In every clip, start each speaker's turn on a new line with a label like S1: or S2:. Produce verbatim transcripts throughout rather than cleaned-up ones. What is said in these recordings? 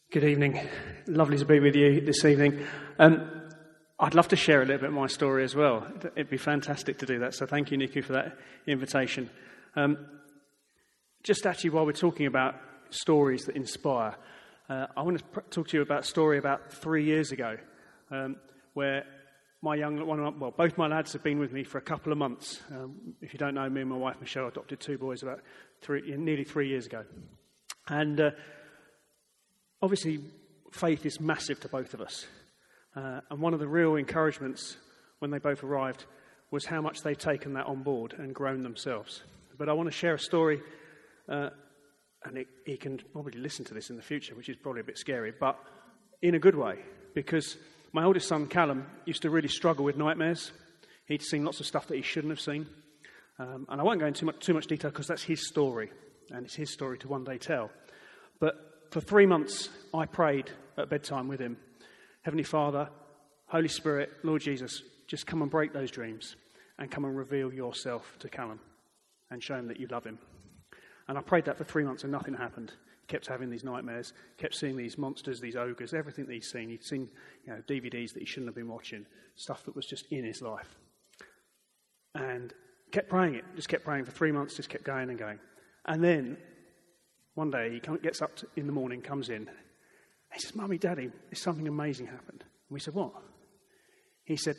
S1: Good evening. Lovely to be with you this evening. Um, I'd love to share a little bit of my story as well. It'd be fantastic to do that. So thank you, Niku, for that invitation. Um, just actually, while we're talking about stories that inspire, uh, I want to pr- talk to you about a story about three years ago, um, where my young one, of my, well, both my lads have been with me for a couple of months. Um, if you don't know, me and my wife Michelle adopted two boys about three, nearly three years ago, and. Uh, Obviously, faith is massive to both of us. Uh, and one of the real encouragements when they both arrived was how much they've taken that on board and grown themselves. But I want to share a story, uh, and it, he can probably listen to this in the future, which is probably a bit scary, but in a good way, because my oldest son, Callum, used to really struggle with nightmares. He'd seen lots of stuff that he shouldn't have seen. Um, and I won't go into too much, too much detail because that's his story, and it's his story to one day tell. But for three months, I prayed at bedtime with him. Heavenly Father, Holy Spirit, Lord Jesus, just come and break those dreams and come and reveal yourself to Callum and show him that you love him. And I prayed that for three months and nothing happened. He kept having these nightmares, kept seeing these monsters, these ogres, everything that he'd seen. He'd seen, you know, D V Ds that he shouldn't have been watching, stuff that was just in his life. And kept praying it, just kept praying for three months, just kept going and going. And then one day, he gets up in the morning, comes in, and he says, Mummy, Daddy, there's something amazing happened. And we said, what? He said,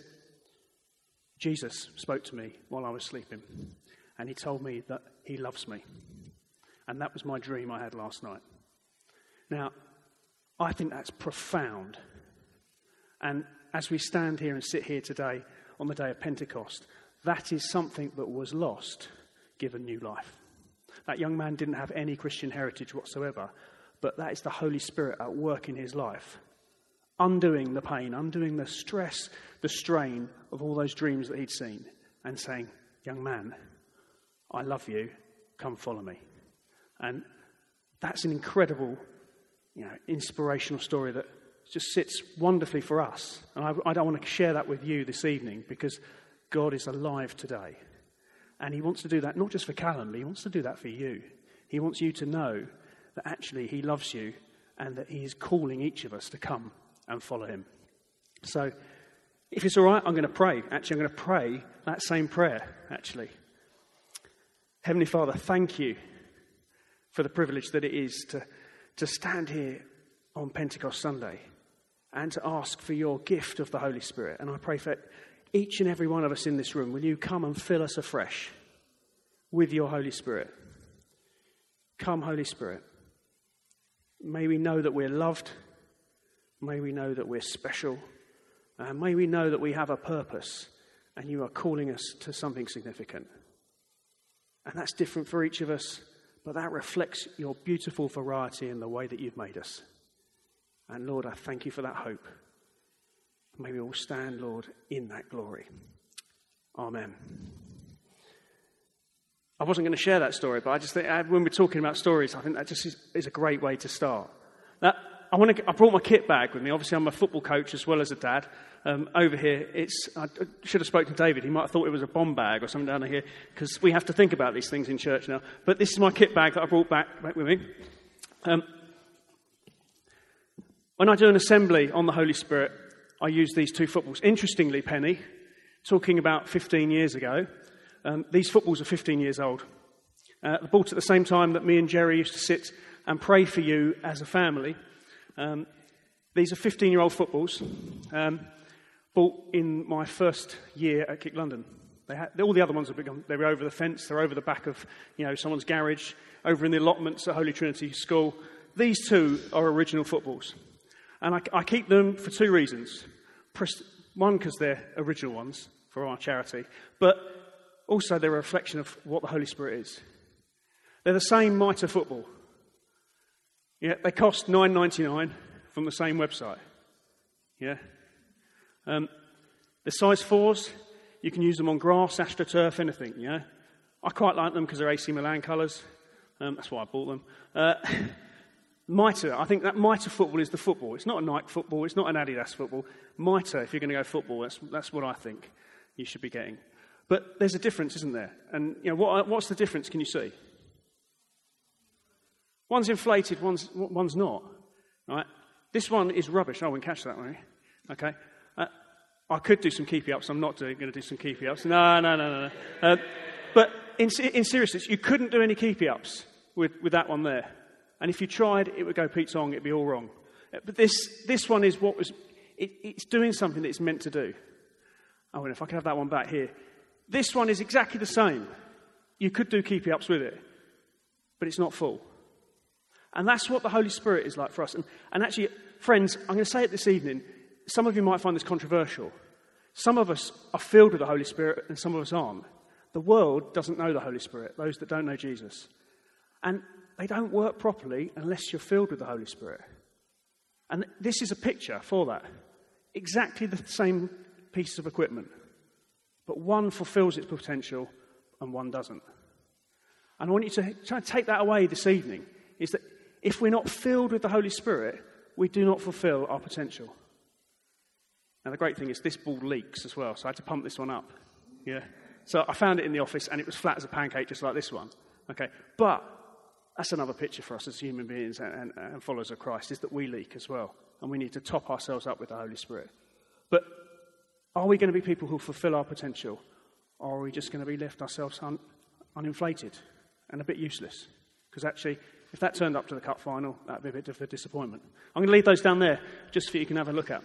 S1: Jesus spoke to me while I was sleeping, and he told me that he loves me. And that was my dream I had last night. Now, I think that's profound. And as we stand here and sit here today on the day of Pentecost, that is something that was lost, given new life. That young man didn't have any Christian heritage whatsoever, but that is the Holy Spirit at work in his life, undoing the pain, undoing the stress, the strain of all those dreams that he'd seen, and saying, young man, I love you, come follow me. And that's an incredible, you know, inspirational story that just sits wonderfully for us. And I, I don't want to share that with you this evening because God is alive today. And he wants to do that not just for Callum, but he wants to do that for you. He wants you to know that actually he loves you and that he is calling each of us to come and follow him. So if it's all right, I'm going to pray. Actually, I'm going to pray that same prayer, actually. Heavenly Father, thank you for the privilege that it is to, to stand here on Pentecost Sunday and to ask for your gift of the Holy Spirit. And I pray for each and every one of us in this room, will you come and fill us afresh with your Holy Spirit? Come, Holy Spirit. May we know that we're loved. May we know that we're special. And may we know that we have a purpose and you are calling us to something significant. And that's different for each of us, but that reflects your beautiful variety in the way that you've made us. And Lord, I thank you for that hope. May we all stand, Lord, in that glory. Amen. I wasn't going to share that story, but I just think when we're talking about stories, I think that just is, is a great way to start. Now, I want to. I brought my kit bag with me. Obviously, I'm a football coach as well as a dad. Um, over here, it's. I should have spoken to David. He might have thought it was a bomb bag or something down here because we have to think about these things in church now. But this is my kit bag that I brought back, back with me. Um, when I do an assembly on the Holy Spirit, I use these two footballs. Interestingly, Penny, talking about fifteen years ago, um, these footballs are fifteen years old. Uh, they're bought at the same time that me and Jerry used to sit and pray for you as a family. Um, these are fifteen-year-old footballs, um, bought in my first year at Kick London. They had, all the other ones have become, they were over the fence, they're over the back of, you know, someone's garage, over in the allotments at Holy Trinity School. These two are original footballs. And I, I keep them for two reasons. One, because they're original ones for our charity, but also they're a reflection of what the Holy Spirit is. They're the same Mitre football. Yeah, they cost nine ninety-nine from the same website. Yeah. Um, the size fours, you can use them on grass, AstroTurf, anything, yeah. I quite like them because they're A C Milan colours. Um, that's why I bought them. Uh, Mitre, I think that Mitre football is the football. It's not a Nike football. It's not an Adidas football. Mitre, if you're going to go football, that's that's what I think you should be getting. But there's a difference, isn't there? And you know what? What's the difference? Can you see? One's inflated, one's one's not. Right? This one is rubbish. I wouldn't catch that one. Okay. Uh, I could do some keepy-ups. I'm not doing, going to do some keepy-ups. No, no, no, no, no. Uh, but in, in seriousness, you couldn't do any keepy-ups with, with that one there. And if you tried, it would go Pete Tong. It'd be all wrong. But this this one is what was... It, it's doing something that it's meant to do. Oh, and if I could have that one back here. This one is exactly the same. You could do keepy-ups with it. But it's not full. And that's what the Holy Spirit is like for us. And, and actually, friends, I'm going to say it this evening. Some of you might find this controversial. Some of us are filled with the Holy Spirit and some of us aren't. The world doesn't know the Holy Spirit, those that don't know Jesus. And they don't work properly unless you're filled with the Holy Spirit. And this is a picture for that. Exactly the same piece of equipment. But one fulfills its potential and one doesn't. And I want you to try and take that away this evening, is that if we're not filled with the Holy Spirit, we do not fulfill our potential. Now, the great thing is this ball leaks as well, so I had to pump this one up. Yeah. So I found it in the office, and it was flat as a pancake, just like this one. Okay. But that's another picture for us as human beings and, and, and followers of Christ, is that we leak as well, and we need to top ourselves up with the Holy Spirit. But are we going to be people who fulfill our potential, or are we just going to be left ourselves un, uninflated and a bit useless? Because actually, if that turned up to the cup final, that would be a bit of a disappointment. I'm going to leave those down there just for you can have a look at.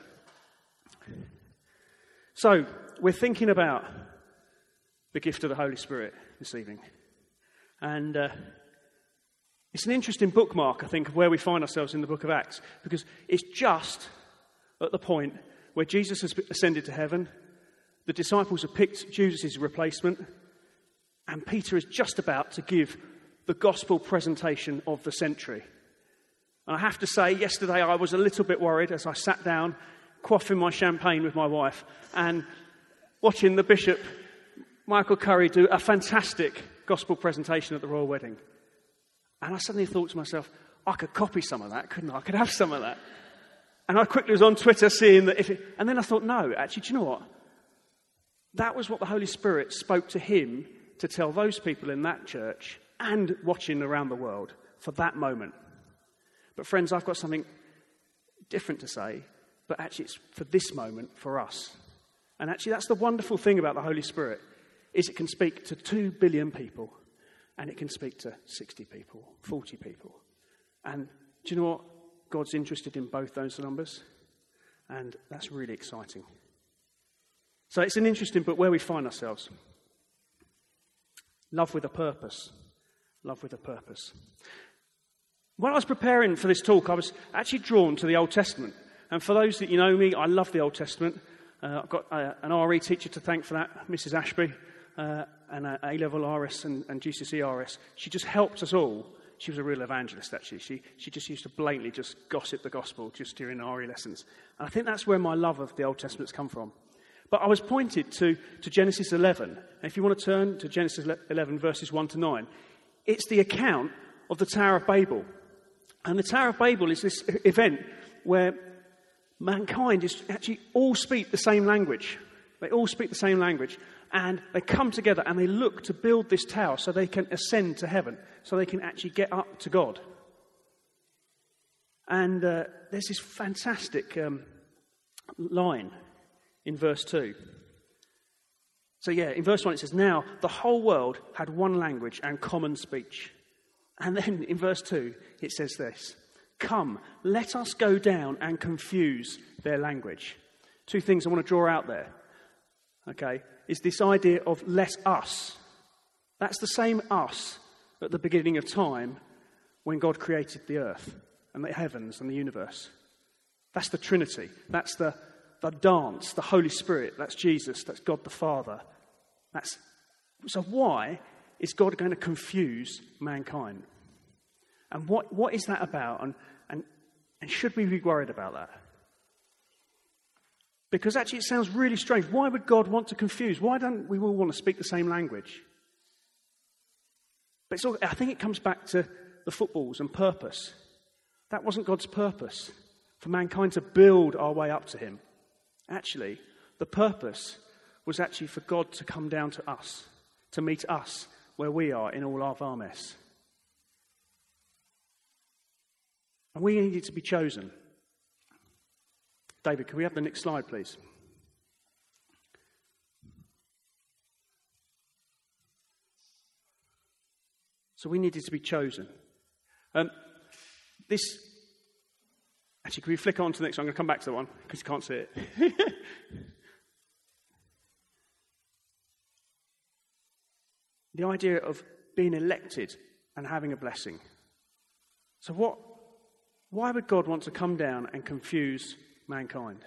S1: So, we're thinking about the gift of the Holy Spirit this evening. And uh, it's an interesting bookmark, I think, of where we find ourselves in the book of Acts. Because it's just at the point where Jesus has ascended to heaven, the disciples have picked Judas' replacement, and Peter is just about to give the gospel presentation of the century. And I have to say, yesterday I was a little bit worried as I sat down, quaffing my champagne with my wife, and watching the Bishop, Michael Curry, do a fantastic gospel presentation at the royal wedding. And I suddenly thought to myself, I could copy some of that, couldn't I? I could have some of that. And I quickly was on Twitter seeing that if it... And then I thought, no, actually, do you know what? That was what the Holy Spirit spoke to him to tell those people in that church and watching around the world for that moment. But friends, I've got something different to say, but actually it's for this moment, for us. And actually that's the wonderful thing about the Holy Spirit, is it can speak to two billion people, and it can speak to sixty people, forty people. And do you know what? God's interested in both those numbers, and that's really exciting. So it's an interesting book where we find ourselves. Love with a purpose. Love with a purpose. When I was preparing for this talk, I was actually drawn to the Old Testament. And for those that you know me, I love the Old Testament. Uh, I've got uh, an R E teacher to thank for that, Missus Ashby, uh, and an A-level R S and, and G C S E R S. She just helped us all. She was a real evangelist, actually. She she just used to blatantly just gossip the gospel just during R E lessons. And I think that's where my love of the Old Testament's come from. But I was pointed to, to Genesis eleven. And if you want to turn to Genesis eleven, verses one to nine, it's the account of the Tower of Babel. And the Tower of Babel is this event where mankind is actually all speak the same language. They all speak the same language. And they come together and they look to build this tower so they can ascend to heaven, so they can actually get up to God. And uh, there's this fantastic um, line in verse two. So yeah, in verse one it says, now the whole world had one language and common speech. And then in verse two it says this, come, let us go down and confuse their language. Two things I want to draw out there, okay, is this idea of let us. That's the same us at the beginning of time when God created the earth and the heavens and the universe. That's the Trinity. That's the, the dance, the Holy Spirit. That's Jesus. That's God the Father. That's, so why is God going to confuse mankind? And what, what is that about? And, and, and should we be worried about that? Because actually it sounds really strange. Why would God want to confuse? Why don't we all want to speak the same language? But it's all, I think it comes back to the footballs and purpose. That wasn't God's purpose, for mankind to build our way up to him. Actually, the purpose was actually for God to come down to us, to meet us where we are in all our mess. And we needed to be chosen. David, can we have the next slide, please? So we needed to be chosen. Um, this, actually, can we flick on to the next one? I'm going to come back to that one because you can't see it. The idea of being elected and having a blessing. So what? Why would God want to come down and confuse mankind?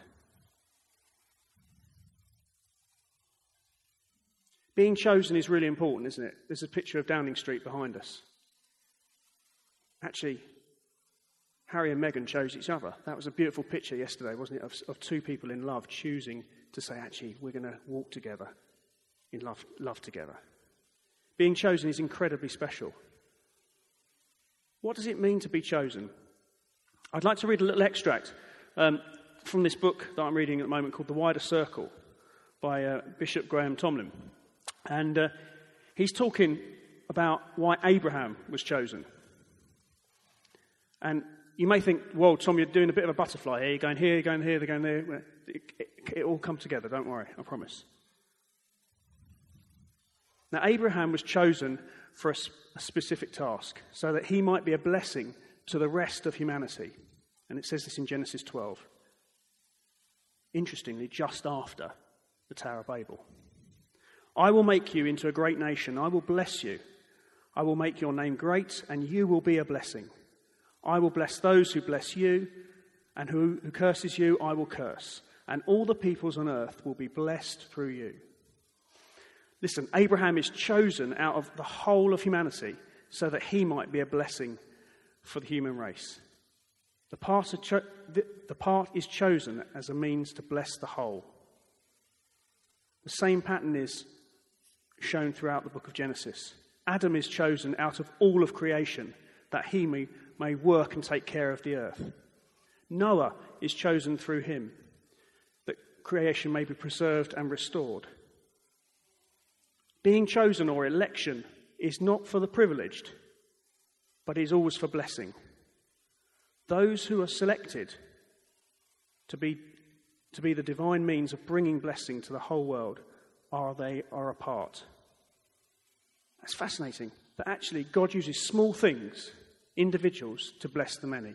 S1: Being chosen is really important, isn't it? There's a picture of Downing Street behind us. Actually, Harry and Meghan chose each other. That was a beautiful picture yesterday, wasn't it, of, of two people in love choosing to say, actually, we're going to walk together in love, love together. Being chosen is incredibly special. What does it mean to be chosen? I'd like to read a little extract um, from this book that I'm reading at the moment called The Wider Circle by uh, Bishop Graham Tomlin. And uh, he's talking about why Abraham was chosen. And you may think, well, Tom, you're doing a bit of a butterfly here. You're going here, you're going here, they're going there. It, it, it all come together, don't worry, I promise. Now, Abraham was chosen for a, a specific task, so that he might be a blessing to the rest of humanity. And it says this in Genesis twelve. Interestingly, just after the Tower of Babel. I will make you into a great nation. I will bless you. I will make your name great, and you will be a blessing. I will bless those who bless you, and who, who curses you, I will curse. And all the peoples on earth will be blessed through you. Listen, Abraham is chosen out of the whole of humanity so that he might be a blessing for the human race. The part, cho- the, the part is chosen as a means to bless the whole. The same pattern is shown throughout the book of Genesis. Adam is chosen out of all of creation that he may, may work and take care of the earth. Noah is chosen through him that creation may be preserved and restored. Being chosen or election is not for the privileged, but is always for blessing. Those who are selected to be, to be the divine means of bringing blessing to the whole world are they are a part. That's fascinating, that actually God uses small things, individuals, to bless the many.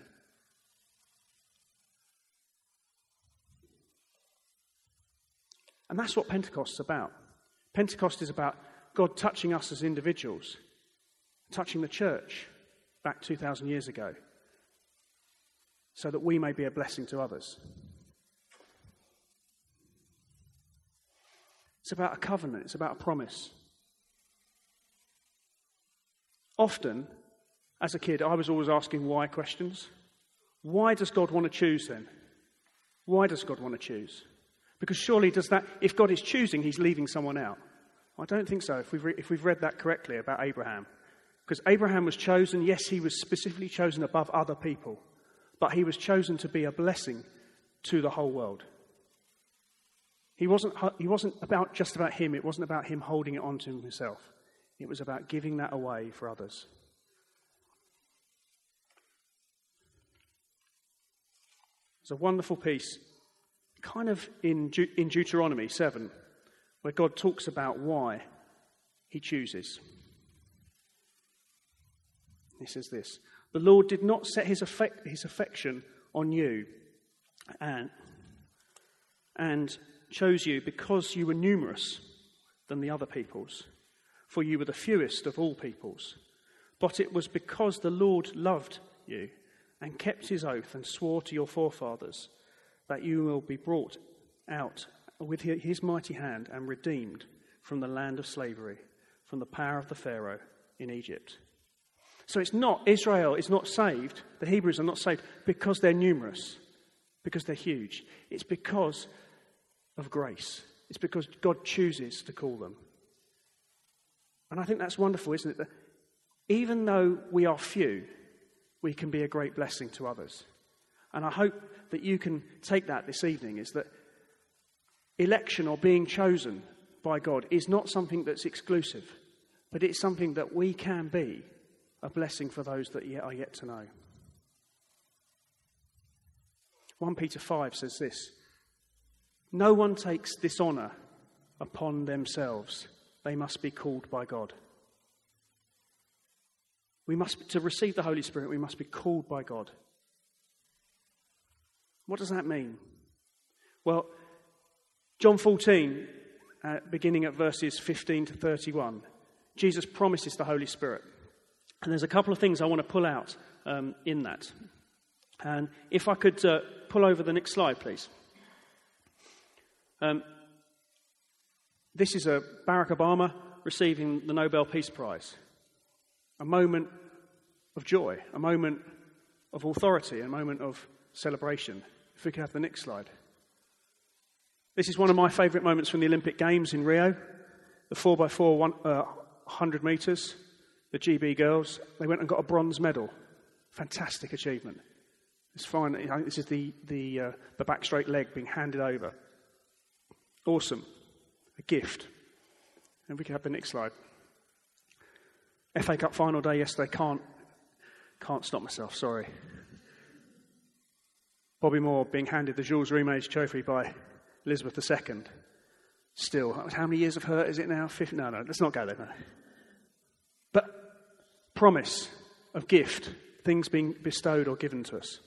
S1: And that's what Pentecost is about. Pentecost is about God touching us as individuals, touching the church back two thousand years ago, so that we may be a blessing to others. It's about a covenant. It's about a promise. Often, as a kid, I was always asking why questions. Why does God want to choose then? Why does God want to choose? Because surely does that, if God is choosing, he's leaving someone out. I don't think so, if we've, re- if we've read that correctly about Abraham. Because Abraham was chosen, yes, he was specifically chosen above other people, but he was chosen to be a blessing to the whole world. He wasn't, he wasn't about just about him. It wasn't about him holding it on to himself. It was about giving that away for others. There's a wonderful piece, kind of in, De- in Deuteronomy seven, where God talks about why he chooses. He says this: the Lord did not set his, affect, his affection on you and, and chose you because you were numerous than the other peoples, for you were the fewest of all peoples. But it was because the Lord loved you and kept his oath and swore to your forefathers that you will be brought out with his mighty hand and redeemed from the land of slavery, from the power of the Pharaoh in Egypt. So it's not, Israel is not saved, the Hebrews are not saved because they're numerous, because they're huge. It's because of grace. It's because God chooses to call them. And I think that's wonderful, isn't it? That even though we are few, we can be a great blessing to others. And I hope that you can take that this evening, is that election or being chosen by God is not something that's exclusive, but it's something that we can be a blessing for those that yet are yet to know. First Peter five says this: no one takes dishonour upon themselves. They must be called by God. We must, to receive the Holy Spirit, we must be called by God. What does that mean? Well, John fourteen, uh, beginning at verses fifteen to thirty-one, Jesus promises the Holy Spirit. And there's a couple of things I want to pull out um, in that. And if I could uh, pull over the next slide, please. Um, this is a Barack Obama receiving the Nobel Peace Prize. A moment of joy, a moment of authority, a moment of celebration. If we could have the next slide. This is one of my favourite moments from the Olympic Games in Rio. The four by four one, uh, one hundred metres, the G B girls, they went and got a bronze medal. Fantastic achievement. It's fine. I think this is the, the, uh, the back straight leg being handed over. Awesome. A gift. And we can have the next slide. F A Cup final day yesterday. Can't, can't stop myself, sorry. Bobby Moore being handed the Jules Rimet trophy by Elizabeth the Second. Still, how many years of hurt is it now? fifty? No, no, let's not go there. No. But promise of gift, things being bestowed or given to us.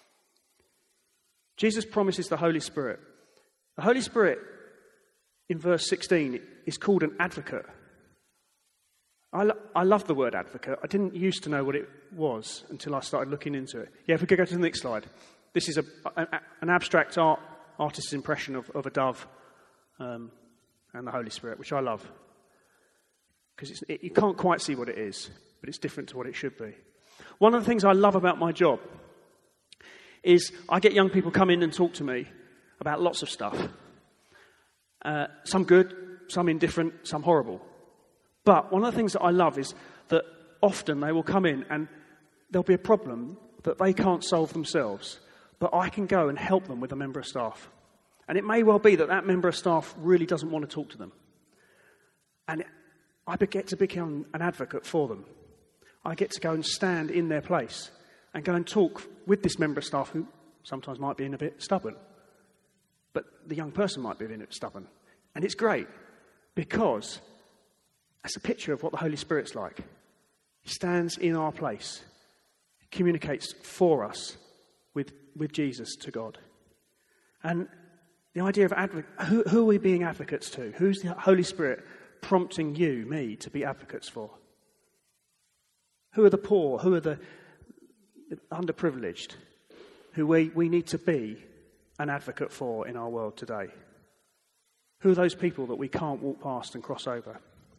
S1: Jesus promises the Holy Spirit. The Holy Spirit, in verse sixteen, is called an advocate. I, lo- I love the word advocate. I didn't used to know what it was until I started looking into it. Yeah, if we could go to the next slide. This is a, a, an abstract art, artist's impression of, of a dove um, and the Holy Spirit, which I love. Because it, you can't quite see what it is, but it's different to what it should be. One of the things I love about my job is I get young people come in and talk to me about lots of stuff. Uh, some good, some indifferent, some horrible. But one of the things that I love is that often they will come in and there'll be a problem that they can't solve themselves, but I can go and help them with a member of staff. And it may well be that that member of staff really doesn't want to talk to them. And I get to become an advocate for them. I get to go and stand in their place and go and talk with this member of staff who sometimes might be a bit stubborn. But the young person might be a bit stubborn. And it's great because that's a picture of what the Holy Spirit's like. He stands in our place. He communicates for us with, with Jesus to God. And the idea of advocate, who, who are we being advocates to? Who's the Holy Spirit prompting you, me, to be advocates for? Who are the poor? Who are the underprivileged? Who we, we need to be an advocate for in our world today? Who are those people that we can't walk past and cross over?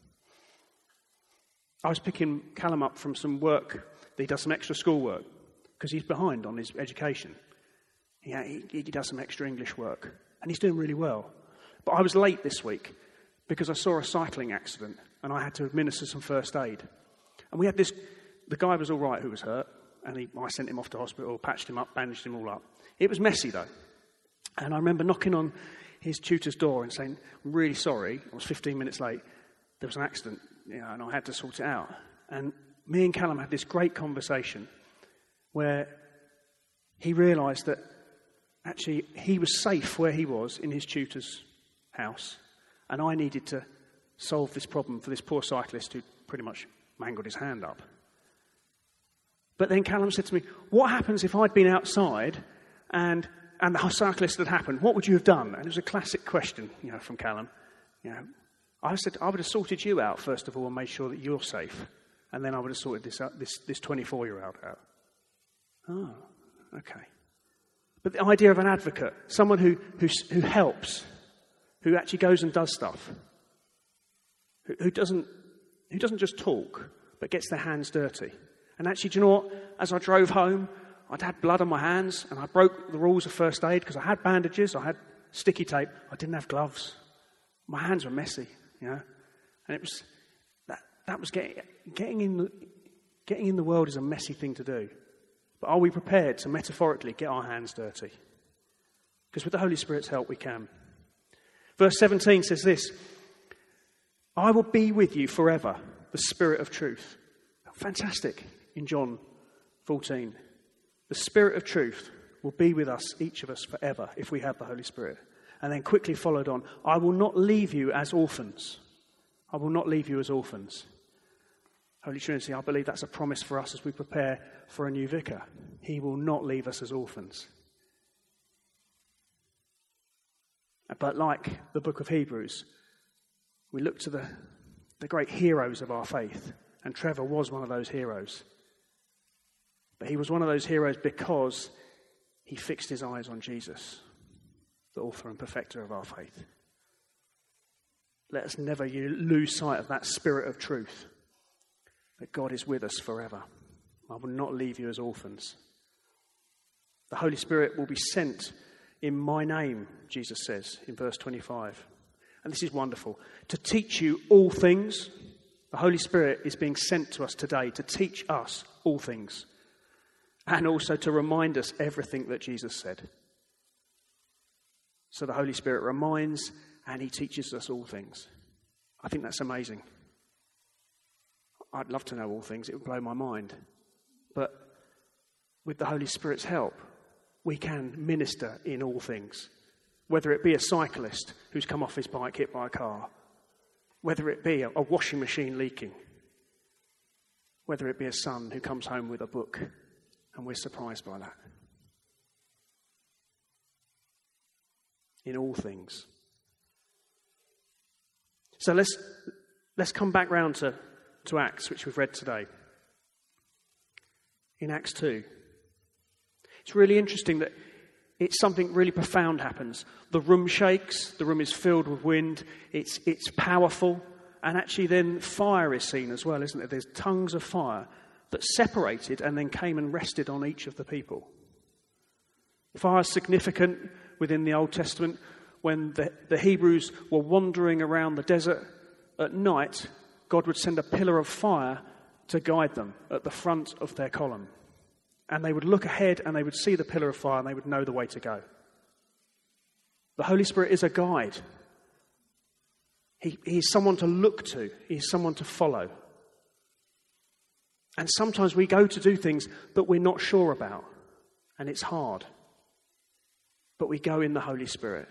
S1: I was picking Callum up from some work. He does some extra school work because he's behind on his education. Yeah, he, he does some extra English work and he's doing really well. But I was late this week because I saw a cycling accident and I had to administer some first aid. And we had this, the guy was all right who was hurt and he, I sent him off to hospital, patched him up, bandaged him all up. It was messy though. And I remember knocking on his tutor's door and saying, I'm really sorry, I was fifteen minutes late, there was an accident, you know, and I had to sort it out. And me and Callum had this great conversation where he realised that actually he was safe where he was in his tutor's house, and I needed to solve this problem for this poor cyclist who pretty much mangled his hand up. But then Callum said to me, what happens if I'd been outside and and the cyclist had happened? What would you have done? And it was a classic question, you know, from Callum. You know, I said, I would have sorted you out, first of all, and made sure that you're safe. And then I would have sorted this out, this, this twenty-four-year-old out. Oh, okay. But the idea of an advocate, someone who, who, who helps, who actually goes and does stuff, who, who, doesn't, who doesn't just talk, but gets their hands dirty. And actually, do you know what? As I drove home, I'd had blood on my hands, and I broke the rules of first aid because I had bandages, I had sticky tape, I didn't have gloves. My hands were messy, you know. And it was that that was getting getting in the getting in the world is a messy thing to do. But are we prepared to metaphorically get our hands dirty? Because with the Holy Spirit's help, we can. Verse seventeen says this: I will be with you forever, the Spirit of truth. Fantastic in John fourteen. The Spirit of truth will be with us, each of us, forever if we have the Holy Spirit. And then quickly followed on, I will not leave you as orphans. I will not leave you as orphans. Holy Trinity, I believe that's a promise for us as we prepare for a new vicar. He will not leave us as orphans. But like the book of Hebrews, we look to the, the great heroes of our faith. And Trevor was one of those heroes. But he was one of those heroes because he fixed his eyes on Jesus, the author and perfecter of our faith. Let us never lose sight of that spirit of truth, that God is with us forever. I will not leave you as orphans. The Holy Spirit will be sent in my name, Jesus says in verse twenty-five. And this is wonderful. To teach you all things. The Holy Spirit is being sent to us today to teach us all things. And also to remind us everything that Jesus said. So the Holy Spirit reminds and he teaches us all things. I think that's amazing. I'd love to know all things. It would blow my mind. But with the Holy Spirit's help, we can minister in all things. Whether it be a cyclist who's come off his bike hit by a car. Whether it be a, a washing machine leaking. Whether it be a son who comes home with a book and we're surprised by that. In all things. So let's let's come back round to, to Acts, which we've read today. In Acts two. It's really interesting that it's something really profound happens. The room shakes, the room is filled with wind, it's it's powerful, and actually then fire is seen as well, isn't it? There's tongues of fire that separated and then came and rested on each of the people. Fire is significant within the Old Testament. When the, the Hebrews were wandering around the desert at night, God would send a pillar of fire to guide them at the front of their column. And they would look ahead and they would see the pillar of fire and they would know the way to go. The Holy Spirit is a guide. He, he is someone to look to. He is someone to follow. And sometimes we go to do things that we're not sure about. And it's hard. But we go in the Holy Spirit.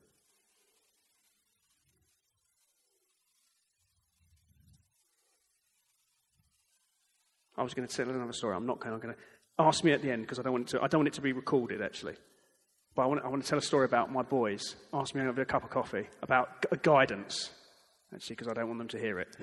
S1: I was going to tell another story. I'm not going. I'm going to ask me at the end because I don't want it to. I don't want it to be recorded actually. But I want. I want to tell a story about my boys. Ask me over a cup of coffee about g- guidance. Actually, because I don't want them to hear it.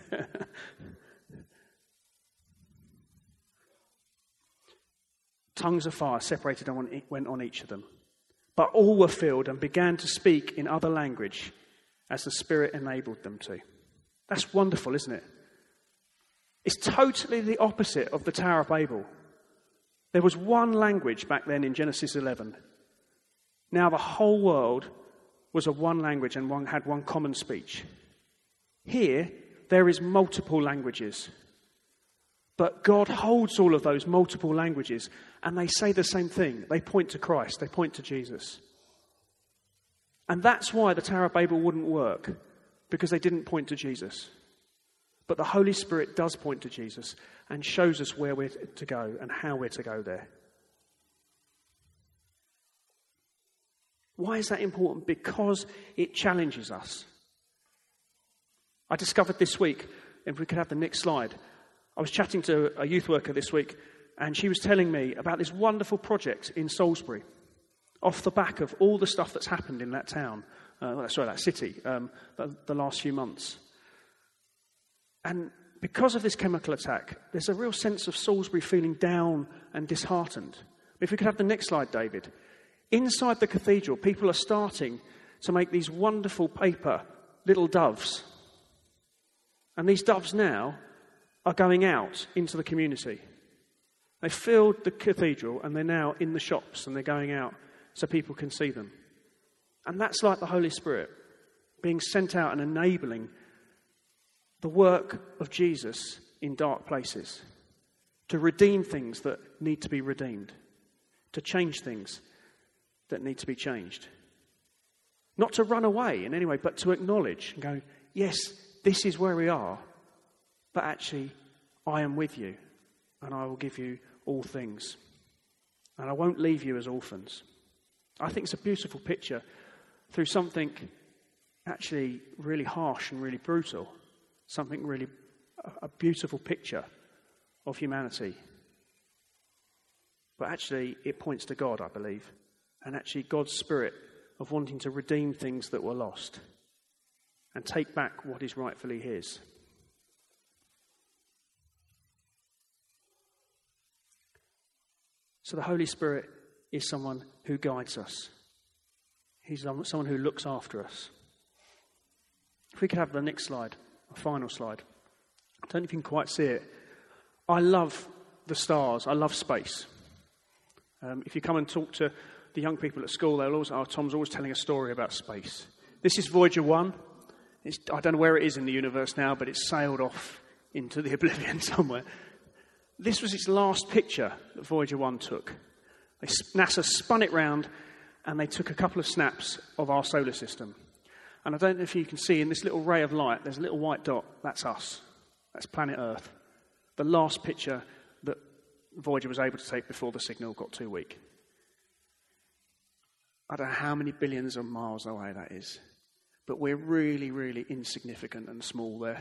S1: Tongues of fire separated and went on each of them, but all were filled and began to speak in other language as the Spirit enabled them to. That's wonderful, isn't it? It's totally the opposite of the Tower of Babel. There was one language back then in Genesis eleven. Now the whole world was of one language and one had one common speech. Here, there is multiple languages. But God holds all of those multiple languages and they say the same thing. They point to Christ. They point to Jesus. And that's why the Tower of Babel wouldn't work, because they didn't point to Jesus. But the Holy Spirit does point to Jesus and shows us where we're to go and how we're to go there. Why is that important? Because it challenges us. I discovered this week, if we could have the next slide, I was chatting to a youth worker this week and she was telling me about this wonderful project in Salisbury off the back of all the stuff that's happened in that town, uh, sorry, that city, um, the, the last few months. And because of this chemical attack, there's a real sense of Salisbury feeling down and disheartened. If we could have the next slide, David. Inside the cathedral, people are starting to make these wonderful paper little doves. And these doves now are going out into the community. They filled the cathedral and they're now in the shops and they're going out so people can see them. And that's like the Holy Spirit being sent out and enabling the work of Jesus in dark places, to redeem things that need to be redeemed, to change things that need to be changed. Not to run away in any way, but to acknowledge and go, yes, this is where we are, but actually I am with you and I will give you all things. And I won't leave you as orphans. I think it's a beautiful picture through something actually really harsh and really brutal. Something really, a beautiful picture of humanity. But actually, it points to God, I believe. And actually, God's spirit of wanting to redeem things that were lost and take back what is rightfully his. So the Holy Spirit is someone who guides us. He's someone who looks after us. If we could have the next slide, a final slide. I don't know if you can quite see it. I love the stars. I love space. Um, if you come and talk to the young people at school, they'll always, oh, Tom's always telling a story about space. This is Voyager one. It's, I don't know where it is in the universe now, but it's sailed off into the oblivion somewhere. This was its last picture that Voyager one took. They, NASA spun it round and they took a couple of snaps of our solar system. And I don't know if you can see in this little ray of light, there's a little white dot. That's us. That's planet Earth. The last picture that Voyager was able to take before the signal got too weak. I don't know how many billions of miles away that is. But we're really, really insignificant and small there.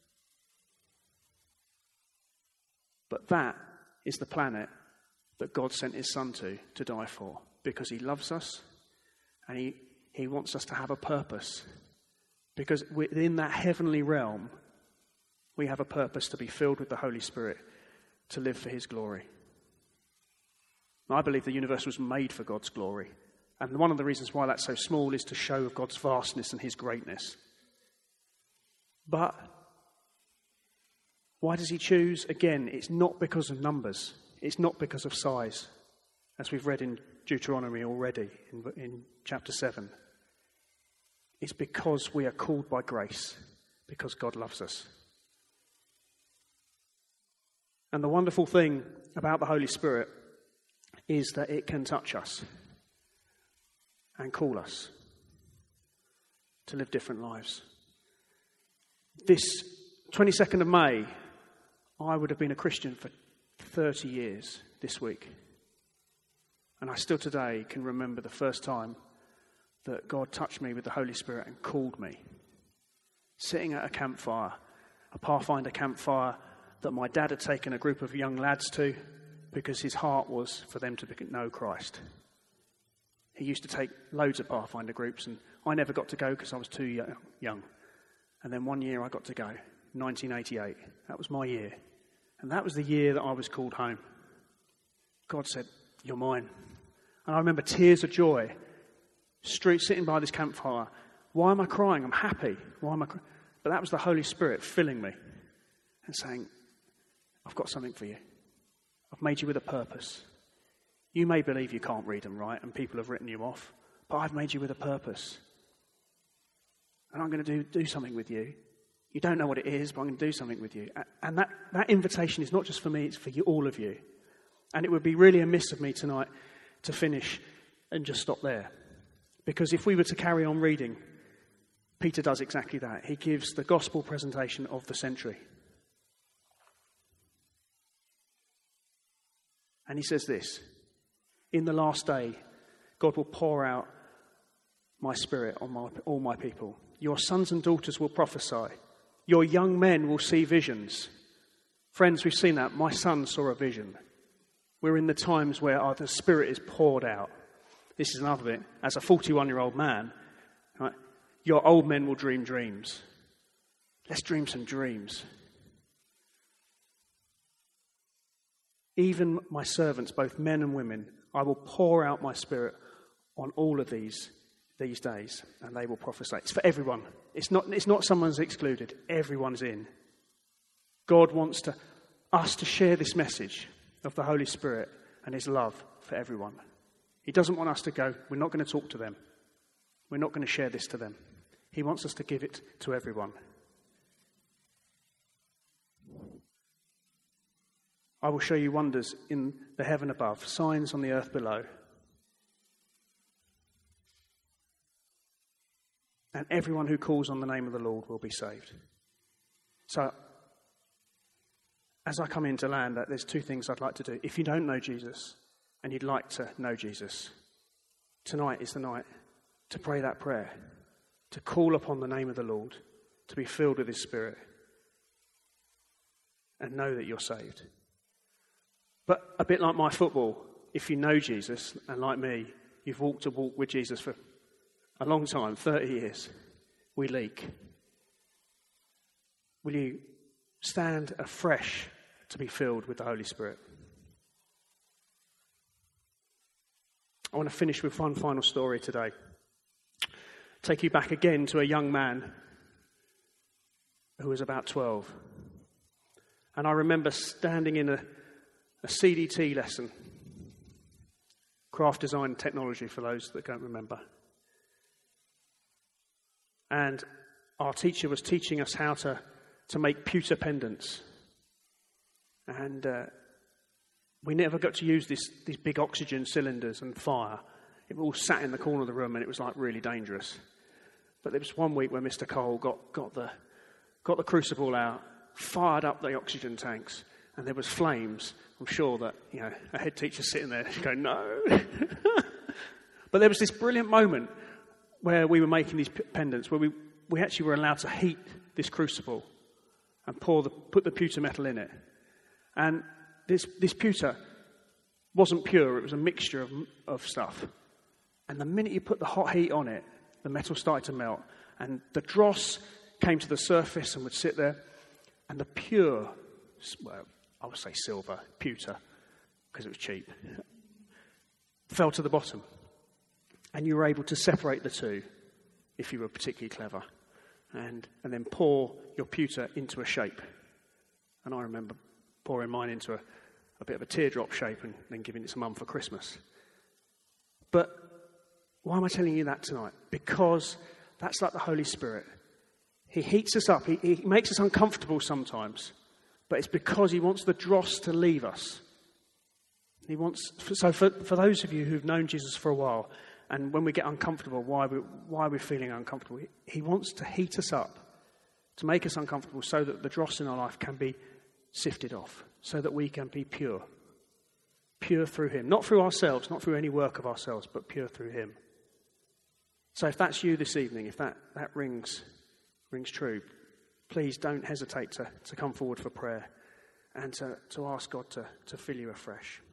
S1: But that is the planet that God sent his son to, to die for. Because he loves us and he, he wants us to have a purpose. Because within that heavenly realm, we have a purpose to be filled with the Holy Spirit, to live for his glory. And I believe the universe was made for God's glory. And one of the reasons why that's so small is to show God's vastness and his greatness. But why does he choose? Again, it's not because of numbers. It's not because of size, as we've read in Deuteronomy already, in, in chapter seven. It's because we are called by grace, because God loves us. And the wonderful thing about the Holy Spirit is that it can touch us and call us to live different lives. This twenty-second of May, I would have been a Christian for thirty years this week. And I still today can remember the first time that God touched me with the Holy Spirit and called me. Sitting at a campfire, a Pathfinder campfire that my dad had taken a group of young lads to because his heart was for them to know Christ. He used to take loads of Pathfinder groups and I never got to go because I was too young. And then one year I got to go, nineteen eighty-eight. That was my year. And that was the year that I was called home. God said, "You're mine." And I remember tears of joy, street sitting by this campfire. Why am I crying? I'm happy. Why am I crying? But that was the Holy Spirit filling me and saying, "I've got something for you. I've made you with a purpose. You may believe you can't read and write and people have written you off, but I've made you with a purpose. And I'm going to do, do something with you. You don't know what it is, but I'm going to do something with you." And that, that invitation is not just for me, it's for you, all of you. And it would be really amiss of me tonight to finish and just stop there. Because if we were to carry on reading, Peter does exactly that. He gives the gospel presentation of the century. And he says this: "In the last day, God will pour out my spirit on my, all my people. Your sons and daughters will prophesy. Your young men will see visions." Friends, we've seen that. My son saw a vision. We're in the times where our, the Spirit is poured out. This is another bit. As a forty-one-year-old man, right, your old men will dream dreams. Let's dream some dreams. "Even my servants, both men and women, I will pour out my Spirit on all of these these days, and they will prophesy." It's for everyone. It's not, it's not someone's excluded. Everyone's in. God wants to, us to share this message of the Holy Spirit and his love for everyone. He doesn't want us to go, we're not going to talk to them. We're not going to share this to them. He wants us to give it to everyone. "I will show you wonders in the heaven above, signs on the earth below. And everyone who calls on the name of the Lord will be saved." So, as I come into land, there's two things I'd like to do. If you don't know Jesus, and you'd like to know Jesus, tonight is the night to pray that prayer, to call upon the name of the Lord, to be filled with his Spirit, and know that you're saved. But a bit like my football, if you know Jesus, and like me, you've walked a walk with Jesus for a long time, thirty years, we leak. Will you stand afresh to be filled with the Holy Spirit? I want to finish with one final story today. Take you back again to a young man who was about twelve. And I remember standing in a, a C D T lesson, craft design and technology for those that don't remember. And our teacher was teaching us how to, to make pewter pendants. And uh, we never got to use this, these big oxygen cylinders and fire. It all sat in the corner of the room and it was like really dangerous. But there was one week where Mister Cole got, got, the, got the crucible out, fired up the oxygen tanks, and there was flames. I'm sure that, you know, a head teacher sitting there going, no. But there was this brilliant moment where we were making these pendants, where we, we actually were allowed to heat this crucible and pour the, put the pewter metal in it. And this, this pewter wasn't pure, it was a mixture of, of stuff. And the minute you put the hot heat on it, the metal started to melt. And the dross came to the surface and would sit there. And the pure, well, I would say silver, pewter, because it was cheap, fell to the bottom. And you were able to separate the two if you were particularly clever. And, and then pour your pewter into a shape. And I remember pouring mine into a, a bit of a teardrop shape and then giving it to Mum for Christmas. But why am I telling you that tonight? Because that's like the Holy Spirit. He heats us up. He, he makes us uncomfortable sometimes. But it's because he wants the dross to leave us. He wants. So for, for those of you who've known Jesus for a while, and when we get uncomfortable, why, we, why we're feeling uncomfortable, he, he wants to heat us up, to make us uncomfortable so that the dross in our life can be sifted off, so that we can be pure. Pure through him. Not through ourselves, not through any work of ourselves, but pure through him. So if that's you this evening, if that, that rings... rings true, please don't hesitate to, to come forward for prayer and to, to ask God to, to fill you afresh.